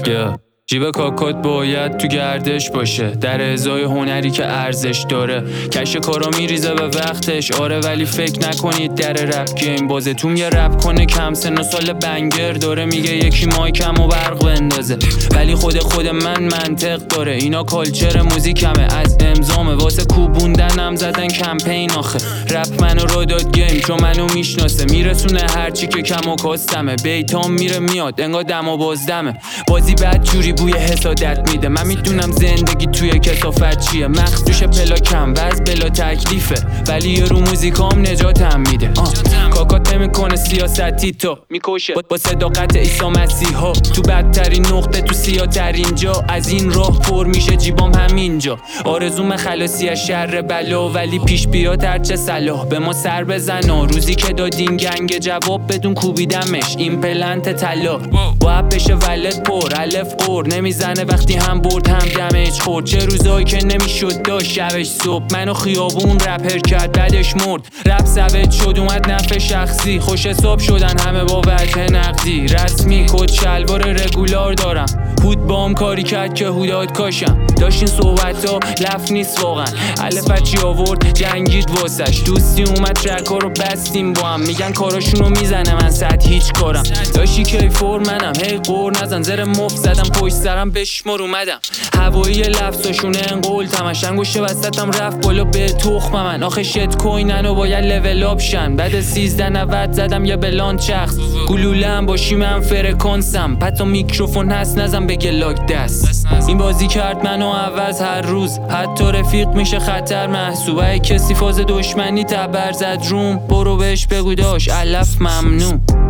جیب کاکات باید تو گردش باشه، در ازای هنری که ارزش داره. کش کارا میریزه به وقتش، آره ولی فکر نکنید در رپ گیم بازتون یه رپ کنه کم سن و سال بنگر داره. میگه یکی مایکم و برق بندازه، ولی خود من منطق داره. اینا کالچر موزیکمه، از امضامه، واسه کوبوندنم زدن کمپین. آخه رپ منو رو داد گیم چون منو میشناسه، میرسونه هرچی که کم و کاستمه. بیتام میره میاد انگار دم و بازدمه، بازی بد جوری بوی حسادت میده. من میدونم زندگی توی کثافت چیه، مخدوش پلاکم و از بلا تکلیفه، ولی یه رو موزیکام نجاتم میده. کاکات نمیکنه سیاستی تو میکشه با صداقت عیسی مسیحا. تو بدترین نقطه تو سیاترین جا، از این راه پر میشه جیبام همینجا. آرزوم خلاصی از شر بلا، ولی پیش بیاد هرچه صلاح به ما سر بزنا. روزی که دادین گنگ جواب بدون کوبیدمش این پلنت طلا. باید بشه ولد پر الف قور، نمیزنه وقتی هم برد هم دمج خورد. چه روزایی که نمیشد داشت شبش صبح، منو خیابون رپر کرد بعدش مرد. رپ ثبت شد اومد نفع شخصی، خوش حساب شدن همه با وجه نقدی. رسمی کد شلوار رگولار دارم، هود بام کاری کرد که هوداد کاشم. داشتین صحبتا لف نیست واقعا، الف چی آورد جنگید واسش. دوستی اومد ترکا رو بستیم با هم، میگن کاراشونو میزنه من صد هیچ کارم. داشتی کیفور منم هی قور نزن، زر مفت زدم پشت سرم بشمار اومدم. هوایی لفظاشونه انقول تمش انگوشه وسطم رفت بالا به تخم من. آخه شت کوینن و باید لول آپ شن، بعد 1390 زدم یه بلان چخص. گلولم باشی من فرکانسم، پتا میکروفون هست نزن بگه لاک دست. این بازی کرد منو عوض هر روز، حتی رفیق میشه خطر محسوبه. کسی فاز دشمنی تبر زد روم، برو بهش بگو داش علف ممنوع.